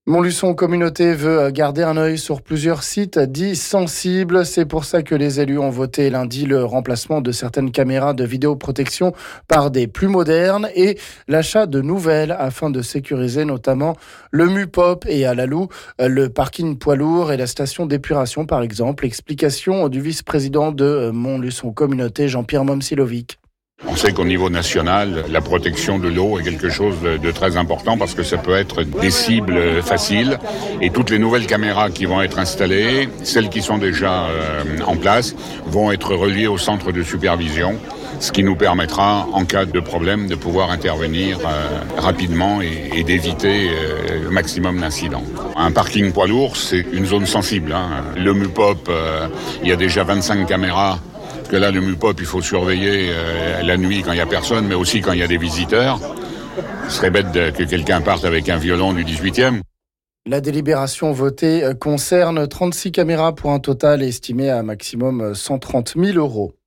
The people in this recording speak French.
Montluçon Communauté veut garder un œil sur plusieurs sites dits sensibles. C'est pour ça que les élus ont voté lundi le remplacement de certaines caméras de vidéoprotection par des plus modernes et l'achat de nouvelles afin de sécuriser notamment le MUPOP et à la Loue, le parking poids lourd et la station d'épuration par exemple. Explication du vice-président de Montluçon Communauté, Jean-Pierre Momsilovic. On sait qu'au niveau national, la protection de l'eau est quelque chose de très important parce que ça peut être des cibles faciles et toutes les nouvelles caméras qui vont être installées, celles qui sont déjà en place, vont être reliées au centre de supervision, ce qui nous permettra, en cas de problème, de pouvoir intervenir rapidement et d'éviter le maximum d'incidents. Un parking poids lourd, c'est une zone sensible. Le MUPOP, il y a déjà 25 caméras. Que là, le MUPOP, il faut surveiller la nuit quand il n'y a personne, mais aussi quand il y a des visiteurs. Ce serait bête que quelqu'un parte avec un violon du 18e. La délibération votée concerne 36 caméras pour un total estimé à maximum 130 000 €.